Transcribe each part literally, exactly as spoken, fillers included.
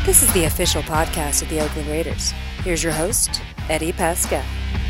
This is the official podcast of the Oakland Raiders. Here's your host, Eddie Pascal.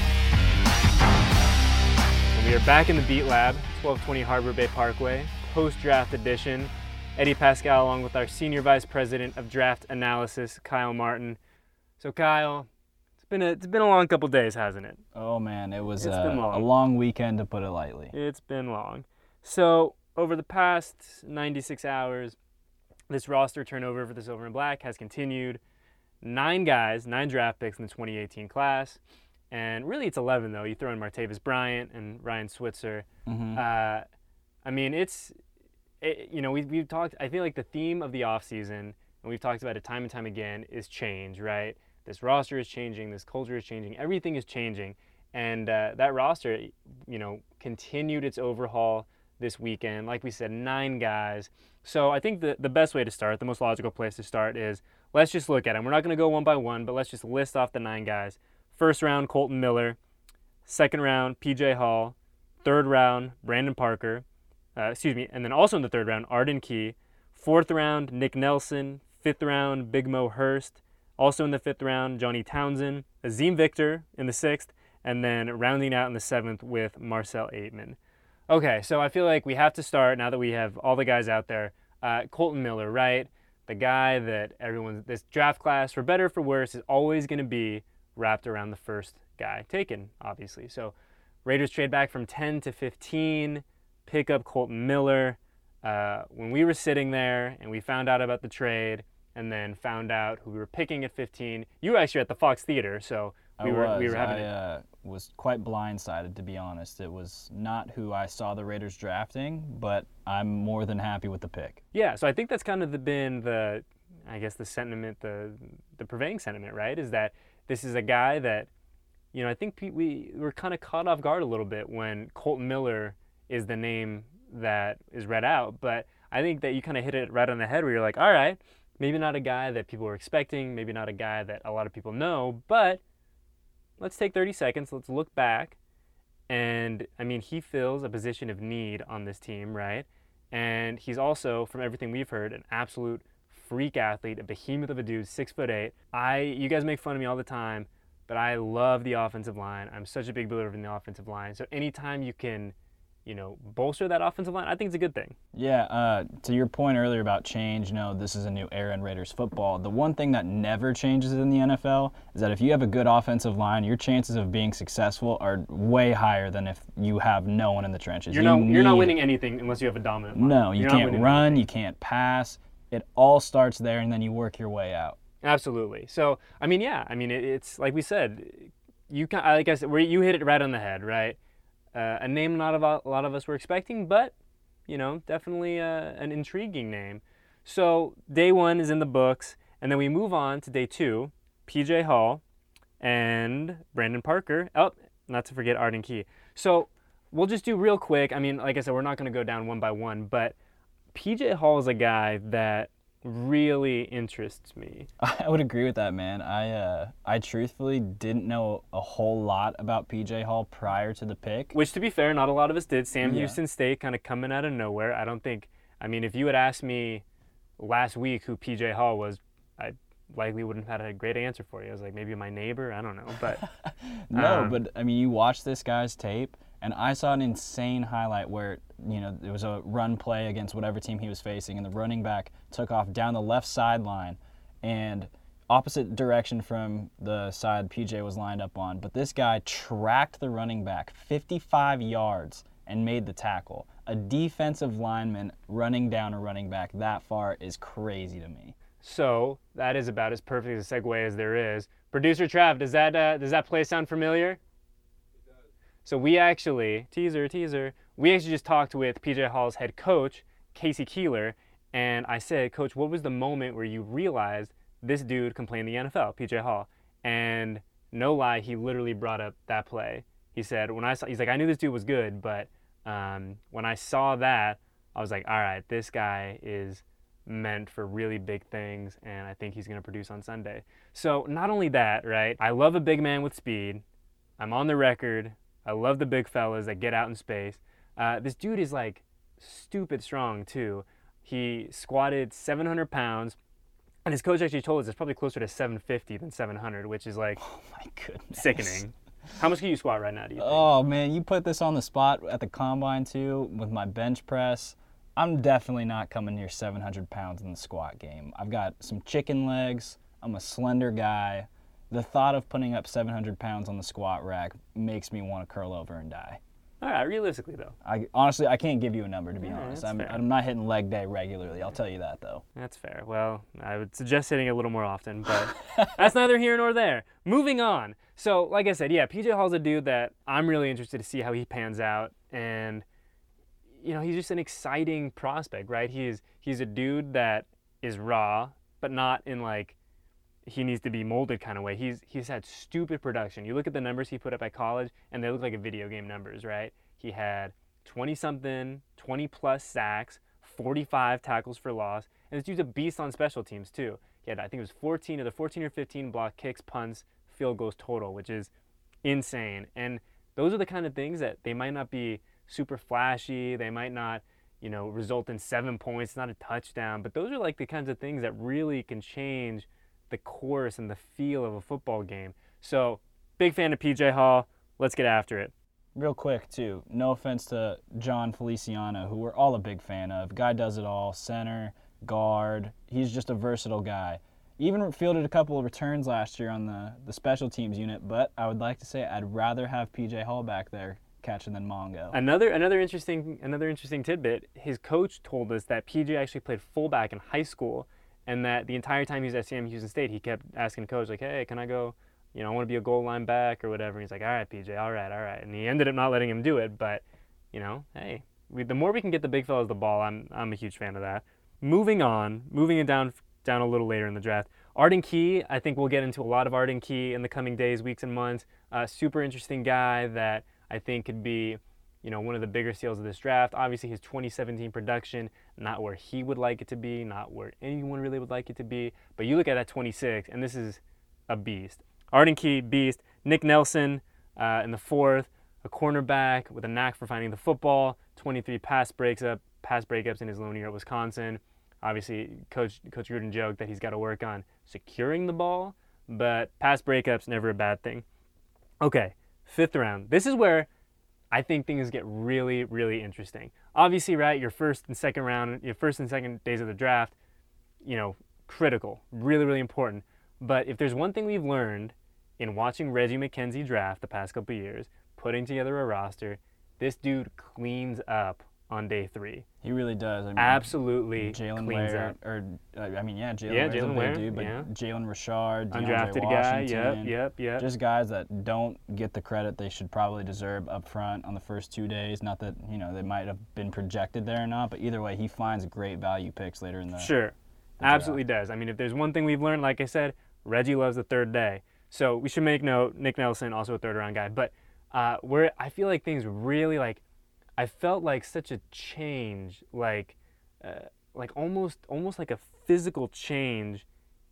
We are back in the Beat Lab, twelve twenty Harbor Bay Parkway, post-draft edition. Eddie Pascal along with our Senior Vice President of Draft Analysis, Kyle Martin. So Kyle, it's been a, it's been a long couple days, hasn't it? Oh man, it was It's a, been long. a long weekend to put it lightly. It's been long. So over the past ninety-six hours, this roster turnover for the Silver and Black has continued. Nine guys, nine draft picks in the twenty eighteen class. And really it's eleven, though. You throw in Martavis Bryant and Ryan Switzer. Mm-hmm. Uh, I mean, it's, it, you know, we, we've talked, I feel like the theme of the offseason, and we've talked about it time and time again, is change, right? This roster is changing. This culture is changing. Everything is changing. And uh, that roster, you know, continued its overhaul this weekend. Like we said, nine guys. So I think the, the best way to start, the most logical place to start is let's just look at them. We're not going to go one by one, but let's just list off the nine guys. First round, Colton Miller. Second round, P J Hall. Third round, Brandon Parker. Uh, excuse me. And then also in the third round, Arden Key. Fourth round, Nick Nelson. Fifth round, Big Mo Hurst. Also in the fifth round, Johnny Townsend. Azim Victor in the sixth. And then rounding out in the seventh with Marcel Aitman. Okay, so I feel like we have to start, now that we have all the guys out there, uh, Colton Miller, right? The guy that everyone, this draft class, for better or for worse, is always going to be wrapped around the first guy taken, obviously. So Raiders trade back from ten to fifteen, pick up Colton Miller. Uh, when we were sitting there and we found out about the trade and then found out who we were picking at fifteen, you were actually at the Fox Theater, so we I were, was. we were having I it. uh, was quite blindsided, to be honest. It was not who I saw the Raiders drafting, but I'm more than happy with the pick. Yeah, so I think that's kind of the, been the, I guess the sentiment, the the prevailing sentiment, right? Is that this is a guy that, you know, I think we, we were kind of caught off guard a little bit when Colton Miller is the name that is read out. But I think that you kind of hit it right on the head where you're like, all right, maybe not a guy that people were expecting, maybe not a guy that a lot of people know, but let's take thirty seconds, let's look back. And, I mean, he fills a position of need on this team, right? And he's also, from everything we've heard, an absolute freak athlete, a behemoth of a dude, six foot eight. I, you guys make fun of me all the time, but I love the offensive line. I'm such a big believer in the offensive line. So anytime you can, you know, bolster that offensive line, I think it's a good thing. Yeah, uh, to your point earlier about change, you know, this is a new era in Raiders football. The one thing that never changes in the N F L is that if you have a good offensive line, your chances of being successful are way higher than if you have no one in the trenches. You're, you not, need, you're not winning anything unless you have a dominant line. No, you You're not can't winning run, anything. you can't pass. It all starts there, and then you work your way out. Absolutely. So, I mean, yeah, I mean, it, it's like we said, you can, like I said, where you hit it right on the head, right? Uh, a name not of a lot of us were expecting, but, you know, definitely uh, an intriguing name. So day one is in the books, and then we move on to day two, P J Hall and Brandon Parker. Oh, not to forget Arden Key. So we'll just do real quick. I mean, like I said, we're not going to go down one by one, but P J Hall is a guy that really interests me. I would agree with that, man. I uh, I truthfully didn't know a whole lot about P J Hall prior to the pick. Which, to be fair, not a lot of us did. Sam Yeah. Houston State kind of coming out of nowhere. I don't think, I mean, if you had asked me last week who P J Hall was, I likely wouldn't have had a great answer for you. I was like, maybe my neighbor? I don't know. But No, um, but I mean, you watch this guy's tape, and I saw an insane highlight where, you know, there was a run play against whatever team he was facing, and the running back took off down the left sideline, and opposite direction from the side P J was lined up on. But this guy tracked the running back fifty-five yards and made the tackle. A defensive lineman running down a running back that far is crazy to me. so that is about as perfect a segue as there is. Producer Trav, does that uh, does that play sound familiar? It does. So we actually, teaser, teaser, we actually just talked with P J Hall's head coach, Casey Keeler, and I said, Coach, what was the moment where you realized this dude can play in the N F L, P J Hall? And no lie, he literally brought up that play. He said, when I saw, he's like, I knew this dude was good, but um, when I saw that, I was like, all right, this guy is meant for really big things, and I think he's going to produce on Sunday. So not only that, right, I love a big man with speed. I'm on the record. I love the big fellas that get out in space. Uh, this dude is like stupid strong too. He squatted seven hundred pounds, And his coach actually told us it's probably closer to seven fifty than seven hundred, which is like Oh my goodness. sickening. How much can you squat right now, do you think? Oh man, you put this on the spot at the combine too with my bench press. I'm definitely not coming near seven hundred pounds in the squat game. I've got some chicken legs. I'm a slender guy. The thought of putting up seven hundred pounds on the squat rack makes me want to curl over and die. All right, realistically though. I honestly I can't give you a number, to be Yeah, honest. that's I'm fair. I'm not hitting leg day regularly. I'll tell you that though. That's fair. Well, I would suggest hitting it a little more often, but that's neither here nor there. Moving on. So, like I said, yeah, P J Hall's a dude that I'm really interested to see how he pans out, and you know, he's just an exciting prospect, right? He's he's a dude that is raw, but not in like he needs to be molded kind of way. He's he's had stupid production. You look at the numbers he put up at college, and they look like a video game numbers, right? He had twenty something, twenty plus sacks, forty-five tackles for loss, and this dude's a beast on special teams too. He had, I think it was fourteen of the fourteen or fifteen block kicks, punts, field goals total, which is insane. And those are the kind of things that they might not be super flashy. They might not, you know, result in seven points, not a touchdown, but those are like the kinds of things that really can change the course and the feel of a football game. So, big fan of P J Hall. Let's get after it. Real quick, too, no offense to John Feliciano, who we're all a big fan of. Guy does it all, center, guard. He's just a versatile guy. Even fielded a couple of returns last year on the, the special teams unit, but I would like to say I'd rather have P J Hall back there catching than Mongo. Another another interesting another interesting tidbit, his coach told us that P J actually played fullback in high school, and that the entire time he was at C M Houston State, he kept asking coach, like, hey, can I go, you know, I want to be a goal line back or whatever. And he's like, all right, P J, all right, all right. And he ended up not letting him do it, but, you know, hey, we, the more we can get the big fellas the ball, I'm I'm a huge fan of that. Moving on, moving it down down a little later in the draft, Arden Key, I think we'll get into a lot of Arden Key in the coming days, weeks, and months. Uh, super interesting guy that I think could be, you know, one of the bigger steals of this draft. Obviously, his twenty seventeen production, not where he would like it to be, not where anyone really would like it to be. But you look at that twenty-six, and this is a beast. Arden Key, beast. Nick Nelson uh, in the fourth, a cornerback with a knack for finding the football. twenty-three pass breaks up, pass breakups in his lone year at Wisconsin. Obviously, Coach Coach Gruden joked that he's got to work on securing the ball, but pass breakups never a bad thing. Okay, fifth round. This is where I think things get really, really interesting. Obviously, right, your first and second round, your first and second days of the draft, you know, critical, really, really important. But if there's one thing we've learned in watching Reggie McKenzie draft the past couple of years, putting together a roster, this dude cleans up on day three. He really does. I mean, Absolutely Jalen cleans Ware, up. or uh, I mean, yeah, Jalen Yeah, Ware's a Jalen big Ware, dude, but yeah. Jalen Richard, DeAndre Undrafted guy, yep, Washington, yep, yep. just guys that don't get the credit they should probably deserve up front on the first two days. Not that, you know, they might have been projected there or not, but either way, he finds great value picks later in the Sure, absolutely does. I mean, if there's one thing we've learned, like I said, Reggie loves the third day. So we should make note, Nick Nelson, also a third round guy. But uh, where I feel like things really, like, I felt like such a change, like, uh, like almost, almost like a physical change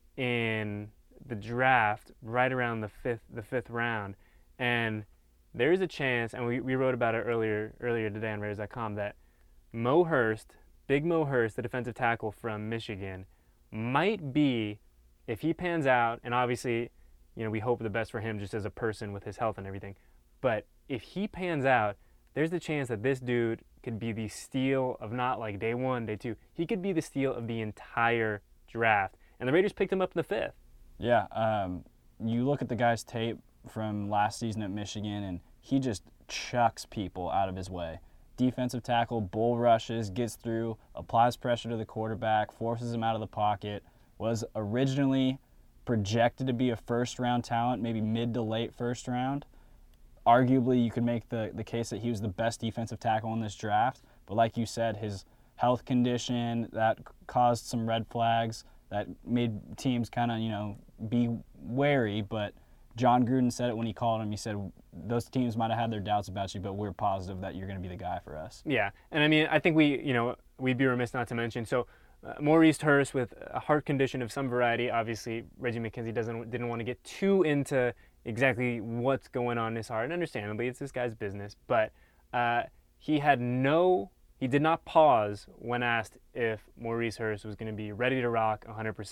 in the draft right around the fifth, the fifth round. And there is a chance, and we, we wrote about it earlier, earlier today on Raiders dot com, that Mo Hurst, Big Mo Hurst, the defensive tackle from Michigan, might be, if he pans out, and obviously, you know, we hope the best for him just as a person with his health and everything, but if he pans out, there's the chance that this dude could be the steal of not like day one, day two. He could be the steal of the entire draft. And the Raiders picked him up in the fifth. Yeah, um, you look at the guy's tape from last season at Michigan, and he just chucks people out of his way. Defensive tackle, bull rushes, gets through, applies pressure to the quarterback, forces him out of the pocket, was originally projected to be a first-round talent, maybe mid to late first round. Arguably, you could make the, the case that he was the best defensive tackle in this draft. But like you said, his health condition, that caused some red flags that made teams kind of, you know, be wary. But John Gruden said it when he called him. He said, those teams might have had their doubts about you, but we're positive that you're going to be the guy for us. Yeah, and I mean, I think we, you know, we'd be remiss not to mention, so uh, Maurice Hurst with a heart condition of some variety. Obviously, Reggie McKenzie doesn't didn't want to get too into exactly what's going on in his heart, and understandably, it's this guy's business, but uh, he had no, he did not pause when asked if Maurice Hurst was going to be ready to rock one hundred percent.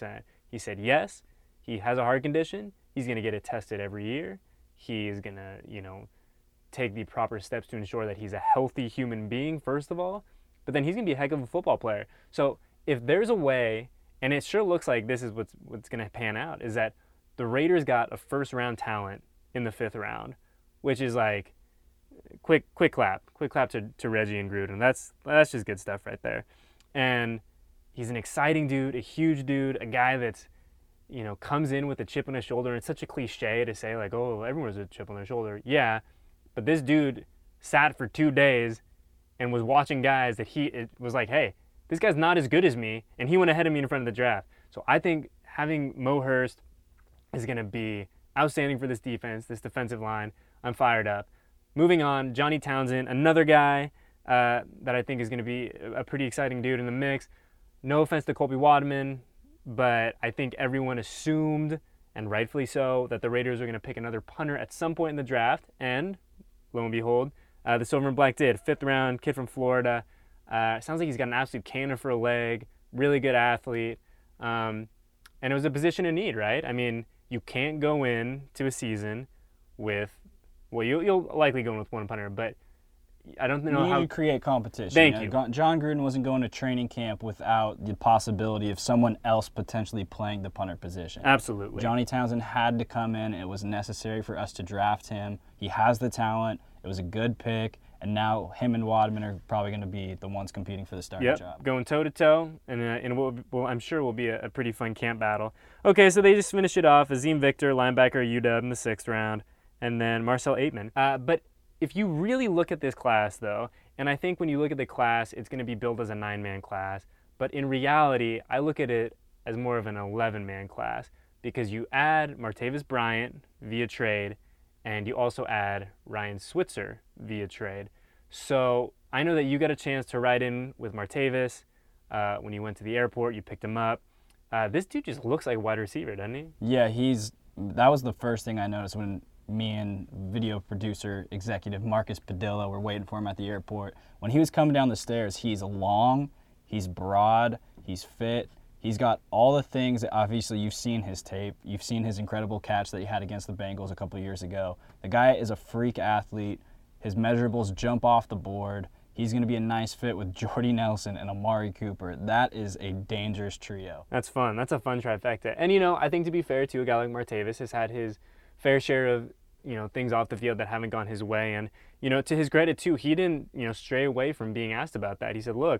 He said yes, he has a heart condition. He's going to get it tested every year. He is going to, you know, take the proper steps to ensure that he's a healthy human being, first of all. But then he's going to be a heck of a football player. So if there's a way, and it sure looks like this is what's, what's going to pan out, is that the Raiders got a first-round talent in the fifth round, which is like, quick quick clap. Quick clap to, to Reggie and Gruden. That's, that's just good stuff right there. And he's an exciting dude, a huge dude, a guy that's, you know, comes in with a chip on his shoulder. And it's such a cliche to say, like, oh, everyone has a chip on their shoulder. Yeah, but this dude sat for two days and was watching guys that he it was like, hey, this guy's not as good as me, and he went ahead of me in front of the draft. So I think having Mo Hurst is going to be outstanding for this defense, this defensive line. I'm fired up. Moving on, Johnny Townsend, another guy uh, that I think is going to be a pretty exciting dude in the mix. No offense to Colby Wadman, but I think everyone assumed, and rightfully so, that the Raiders are going to pick another punter at some point in the draft. And lo and behold, uh, the Silver and Black did. Fifth round, kid from Florida. Uh, sounds like he's got an absolute cannon for a leg. Really good athlete. Um, and it was a position in need, right? I mean, you can't go in to a season with, well, you, you'll likely go in with one punter, but I don't know you how. need to create competition. Thank you. know, John Gruden wasn't going to training camp without the possibility of someone else potentially playing the punter position. Absolutely. Johnny Townsend had to come in. It was necessary for us to draft him. He has the talent. It was a good pick. And now him and Wadman are probably going to be the ones competing for the starting yep, job. Going toe-to-toe, and, uh, and what will, I'm sure will be a, a pretty fun camp battle. Okay, so they just finished it off. Azim Victor, linebacker, U W in the sixth round, and then Marcel Aitman. Uh, but if you really look at this class, though, and I think when you look at the class, it's going to be built as a nine-man class. But in reality, I look at it as more of an eleven-man class because you add Martavis Bryant via trade, and you also add Ryan Switzer via trade. So I know that you got a chance to ride in with Martavis uh, when you went to the airport. You picked him up. Uh, this dude just looks like a wide receiver, doesn't he? Yeah, he's. That was the first thing I noticed when me and video producer executive Marcus Padilla were waiting for him at the airport. When he was coming down the stairs, he's long, he's broad, he's fit. He's got all the things that obviously you've seen his tape. You've seen his incredible catch that he had against the Bengals a couple of years ago. The guy is a freak athlete. His measurables jump off the board. He's going to be a nice fit with Jordy Nelson and Amari Cooper. That is a dangerous trio. That's fun. That's a fun trifecta. And, you know, I think to be fair, too, a guy like Martavis has had his fair share of, you know, things off the field that haven't gone his way. And, you know, to his credit, too, he didn't, you know, stray away from being asked about that. He said, look,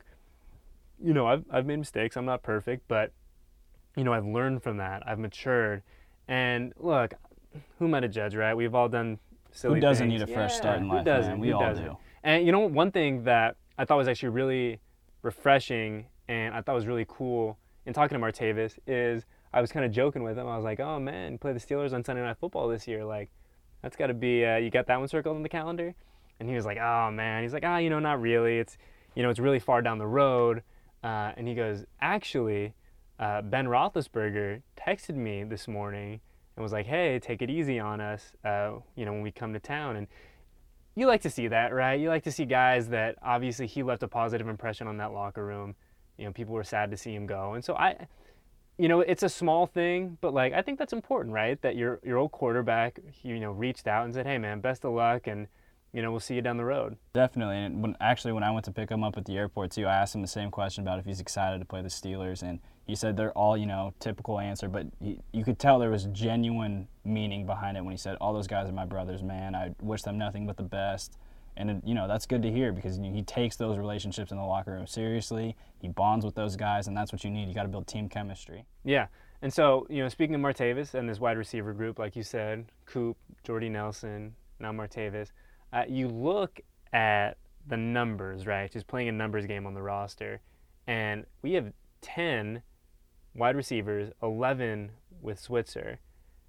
you know, I've, I've made mistakes. I'm not perfect, but, you know, I've learned from that. I've matured. And, look, who am I to judge, right? We've all done silly Who doesn't things. need a fresh yeah, start in life, who doesn't? man? We who all doesn't? do. And, you know, one thing that I thought was actually really refreshing and I thought was really cool in talking to Martavis is I was kind of joking with him. I was like, oh, man, you play the Steelers on Sunday Night Football this year. Like, that's got to be, uh, you got that one circled on the calendar? And he was like, oh, man. He's like, ah, oh, you know, not really. It's, you know, it's really far down the road. Uh, and he goes, actually, uh, Ben Roethlisberger texted me this morning and was like, hey, take it easy on us, uh, you know, when we come to town. And you like to see that, right? You like to see guys that obviously he left a positive impression on that locker room. You know, people were sad to see him go. And so I, you know, it's a small thing, but like, I think that's important, right? That your your old quarterback, you know, reached out and said, hey man, best of luck. And, you know, we'll see you down the road. Definitely. And when, actually, when I went to pick him up at the airport, too, I asked him the same question about if he's excited to play the Steelers. And he said they're all, you know, typical answer. But he, you could tell there was genuine meaning behind it when he said, all those guys are my brothers, man. I wish them nothing but the best. And, it, you know, that's good to hear because you know, he takes those relationships in the locker room seriously. He bonds with those guys, and that's what you need. You got to build team chemistry. Yeah. And so, you know, speaking of Martavis and this wide receiver group, like you said, Coop, Jordy Nelson, now Martavis, Uh, you look at the numbers, right? Just playing a numbers game on the roster. And we have ten wide receivers, eleven with Switzer.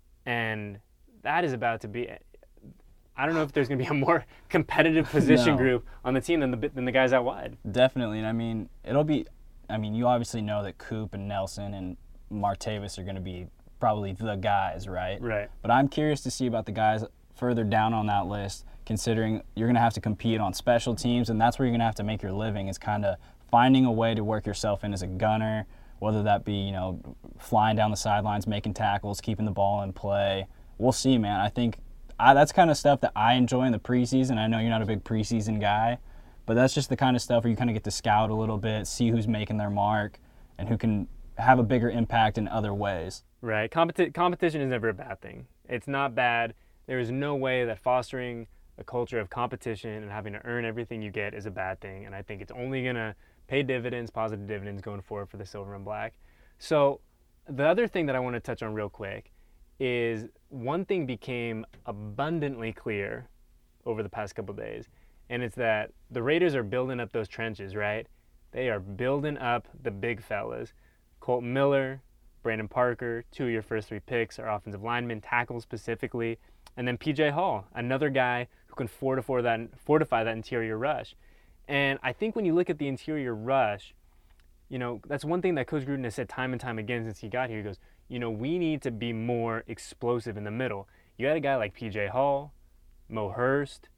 And that is about to be, I don't know if there's going to be a more competitive position no. group on the team than the than the guys out wide. Definitely. And I mean, it'll be, I mean, you obviously know that Coop and Nelson and Martavis are going to be probably the guys, right? Right. But I'm curious to see about the guys further down on that list, considering you're going to have to compete on special teams, and that's where you're going to have to make your living is kind of finding a way to work yourself in as a gunner whether that be, you know, flying down the sidelines, making tackles, keeping the ball in play. We'll see, man. I think I, that's kind of stuff that I enjoy in the preseason. I know you're not a big preseason guy, but that's just the kind of stuff where you kind of get to scout a little bit, see who's making their mark, and who can have a bigger impact in other ways. Right. Competi- competition is never a bad thing. It's not bad. There is no way that fostering a culture of competition and having to earn everything you get is a bad thing. And I think it's only going to pay dividends, positive dividends going forward for the Silver and Black. So the other thing that I want to touch on real quick is one thing became abundantly clear over the past couple of days, and it's that the Raiders are building up those trenches, right? They are building up the big fellas. Colton Miller, Brandon Parker, two of your first three picks are offensive linemen, tackles specifically, and then P J Hall, another guy who can fortify that, fortify that interior rush. And I think when you look at the interior rush, you know, that's one thing that Coach Gruden has said time and time again since he got here. He goes, you know, we need to be more explosive in the middle. You got a guy like P J Hall, Mo Hurst,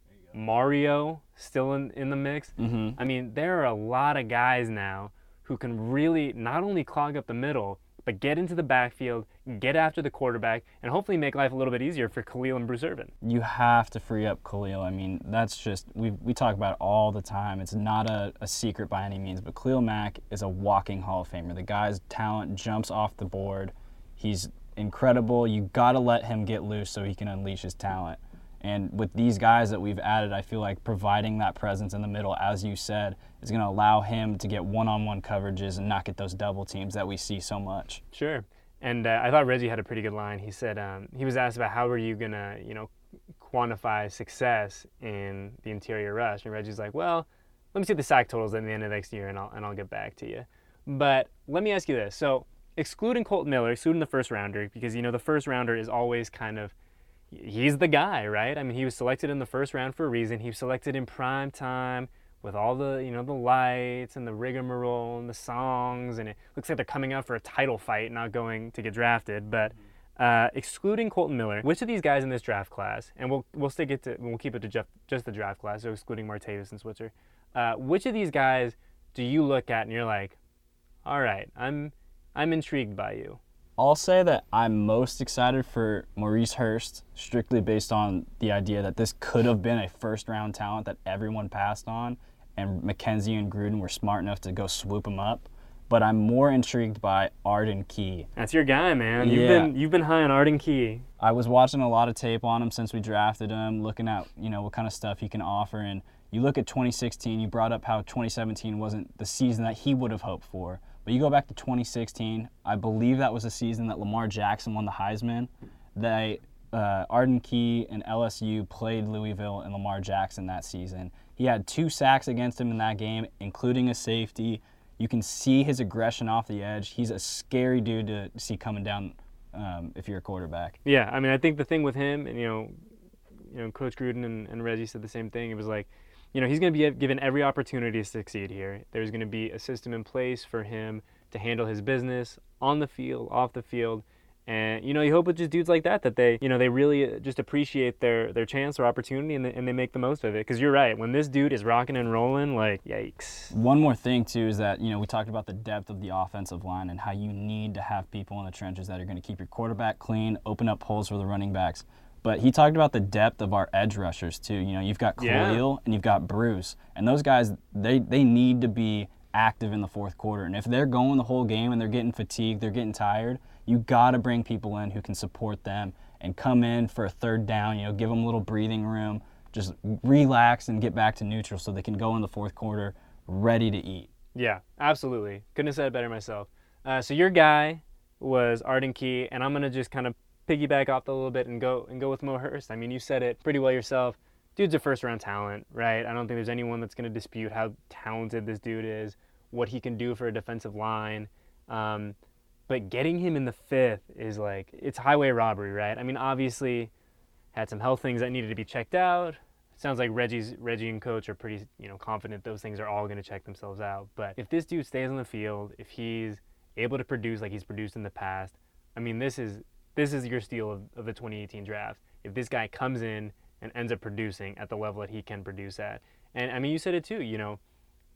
Mario still in, in the mix. Mm-hmm. I mean, there are a lot of guys now who can really not only clog up the middle, but get into the backfield, get after the quarterback, and hopefully make life a little bit easier for Khalil and Bruce Irvin. You have to free up Khalil. I mean, that's just, we we talk about it all the time. It's not a, a secret by any means, but Khalil Mack is a walking Hall of Famer. The guy's talent jumps off the board. He's incredible. You got to let him get loose so he can unleash his talent. And with these guys that we've added, I feel like providing that presence in the middle, as you said, is going to allow him to get one-on-one coverages and not get those double teams that we see so much. Sure. And uh, I thought Reggie had a pretty good line. He said um, he was asked about how are you going to, you know, quantify success in the interior rush. And Reggie's like, well, let me see the sack totals at the end of next year, and I'll, and I'll get back to you. But let me ask you this. So excluding Colton Miller, excluding the first rounder, because, you know, the first rounder is always kind of, he's the guy, right? I mean, he was selected in the first round for a reason. He was selected in prime time with all the, you know, the lights and the rigmarole and the songs, and it looks like they're coming out for a title fight, not going to get drafted. But uh, excluding Colton Miller, which of these guys in this draft class, and we'll we'll stick it to we'll keep it to just, just the draft class, so excluding Martavis and Switzer, uh, which of these guys do you look at and you're like, all right, I'm I'm intrigued by you? I'll say that I'm most excited for Maurice Hurst, strictly based on the idea that this could have been a first-round talent that everyone passed on, and McKenzie and Gruden were smart enough to go swoop him up. But I'm more intrigued by Arden Key. That's your guy, man. You've Yeah. been you've been high on Arden Key. I was watching a lot of tape on him since we drafted him, looking at, you know, what kind of stuff he can offer. And you look at twenty sixteen, you brought up how twenty seventeen wasn't the season that he would have hoped for. But you go back to twenty sixteen, I believe that was the season that Lamar Jackson won the Heisman. They, uh, Arden Key and L S U played Louisville and Lamar Jackson that season. He had two sacks against him in that game, including a safety. You can see his aggression off the edge. He's a scary dude to see coming down um, if you're a quarterback. Yeah, I mean, I think the thing with him, and you know, you know, Coach Gruden and, and Reggie said the same thing. It was like, you know, he's going to be given every opportunity to succeed here. There's going to be a system in place for him to handle his business on the field, off the field. And, you know, you hope with just dudes like that, that they, you know, they really just appreciate their, their chance or opportunity, and they, and they make the most of it. Because you're right, when this dude is rocking and rolling, like, yikes. One more thing, too, is that, you know, we talked about the depth of the offensive line and how you need to have people in the trenches that are going to keep your quarterback clean, open up holes for the running backs. But he talked about the depth of our edge rushers, too. You know, you've got Khalil Yeah. and you've got Bruce. And those guys, they, they need to be active in the fourth quarter. And if they're going the whole game and they're getting fatigued, they're getting tired, you got to bring people in who can support them and come in for a third down, you know, give them a little breathing room, just relax and get back to neutral so they can go in the fourth quarter ready to eat. Yeah, absolutely. Couldn't have said it better myself. Uh, so your guy was Arden Key, and I'm going to just kind of piggyback off that a little bit and go and go with Mo Hurst. I mean, you said it pretty well yourself. Dude's a first-round talent, right? I don't think there's anyone that's going to dispute how talented this dude is, what he can do for a defensive line. Um, but getting him in the fifth is like, it's highway robbery, right? I mean, obviously, had some health things that needed to be checked out. It sounds like Reggie's Reggie and coach are pretty, you know, confident those things are all going to check themselves out. But if this dude stays on the field, if he's able to produce like he's produced in the past, I mean, this is this is your steal of, of the twenty eighteen draft. If this guy comes in and ends up producing at the level that he can produce at. And I mean, you said it too, you know,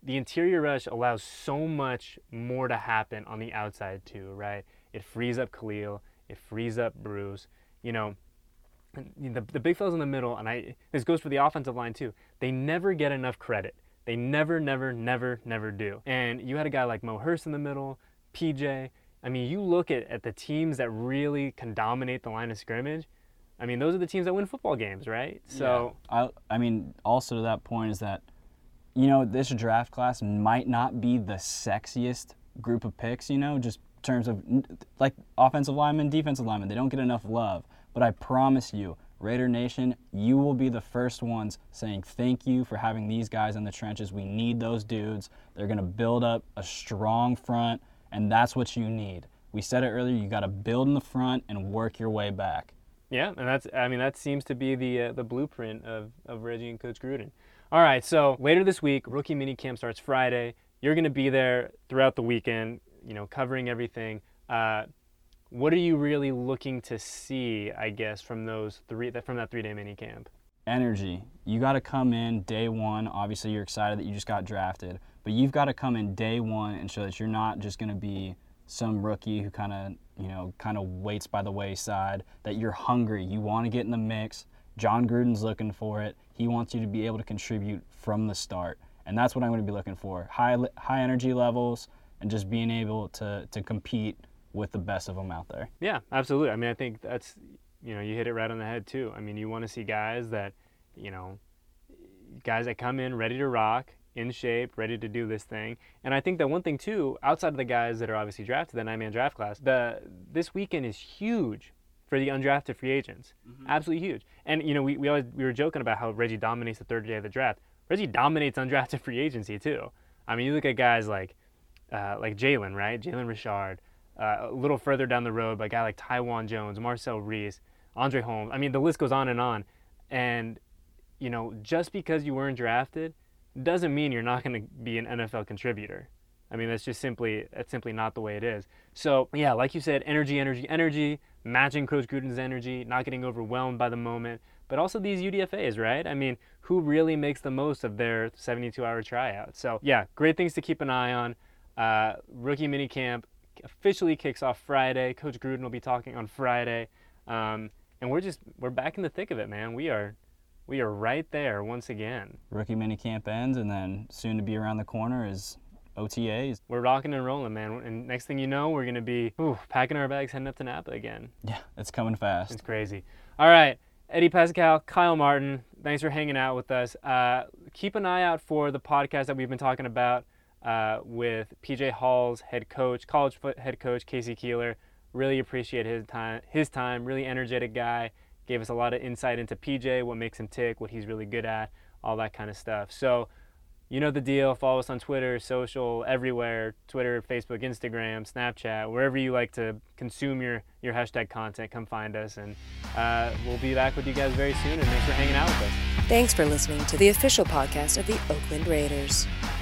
the interior rush allows so much more to happen on the outside too, right? It frees up Khalil, it frees up Bruce, you know, the, the big fellas in the middle, and I this goes for the offensive line too, they never get enough credit. They never, never, never, never do. And you had a guy like Mo Hurst in the middle, P J. I mean, you look at, at the teams that really can dominate the line of scrimmage, I mean, those are the teams that win football games, right? So, yeah. I, I mean, also to that point is that, you know, this draft class might not be the sexiest group of picks, you know, just in terms of, like, offensive linemen, defensive linemen. They don't get enough love. But I promise you, Raider Nation, you will be the first ones saying thank you for having these guys in the trenches. We need those dudes. They're going to build up a strong front, and that's what you need. We said it earlier, you got to build in the front and work your way back. Yeah, and that's, I mean, that seems to be the uh, the blueprint of, of Reggie and Coach Gruden. All right, so later this week, rookie minicamp starts Friday. You're going to be there throughout the weekend, you know, covering everything. Uh, what are you really looking to see, I guess, from those three from that three-day minicamp? Energy. You got to come in day one. Obviously, you're excited that you just got drafted, but you've got to come in day one and show that you're not just going to be some rookie who kind of, you know, kind of waits by the wayside, that you're hungry. You want to get in the mix. John Gruden's looking for it. He wants you to be able to contribute from the start. And that's what I'm going to be looking for. High high energy levels and just being able to, to compete with the best of them out there. Yeah, absolutely. I mean, I think that's, you know, you hit it right on the head too. I mean, you want to see guys that, you know, guys that come in ready to rock, in shape, ready to do this thing. And I think that one thing too, outside of the guys that are obviously drafted, the nine-man draft class, the this weekend is huge for the undrafted free agents. Mm-hmm. Absolutely huge. And, you know, we, we always we were joking about how Reggie dominates the third day of the draft. Reggie dominates undrafted free agency too. I mean, you look at guys like uh, like Jalen, right? Jalen Richard. Uh, a little further down the road, but a guy like Tywan Jones, Marcel Reese, Andre Holmes. I mean, the list goes on and on. And, you know, just because you weren't drafted doesn't mean you're not going to be an N F L contributor. I mean, that's just simply that's simply not the way it is. So, yeah, like you said, energy, energy, energy, matching Coach Gruden's energy, not getting overwhelmed by the moment, but also these U D F As, right? I mean, who really makes the most of their seventy-two hour tryout? So, yeah, great things to keep an eye on. Uh, rookie minicamp officially kicks off Friday. Coach Gruden will be talking on Friday. Um, and we're just, we're back in the thick of it, man. We are, we are right there once again. Rookie minicamp ends, and then soon to be around the corner is O T As. We're rocking and rolling, man. And next thing you know, we're going to be ooh, packing our bags, heading up to Napa again. Yeah, it's coming fast. It's crazy. All right, Eddie Pascal, Kyle Martin, thanks for hanging out with us. Uh, keep an eye out for the podcast that we've been talking about uh, with P J Hall's head coach, college foot head coach, Casey Keeler. Really appreciate his time, his time, really energetic guy. Gave us a lot of insight into P J, what makes him tick, what he's really good at, all that kind of stuff. So, you know the deal. Follow us on Twitter, social, everywhere. Twitter, Facebook, Instagram, Snapchat, wherever you like to consume your, your hashtag content, come find us. And uh, we'll be back with you guys very soon, and thanks for hanging out with us. Thanks for listening to the official podcast of the Oakland Raiders.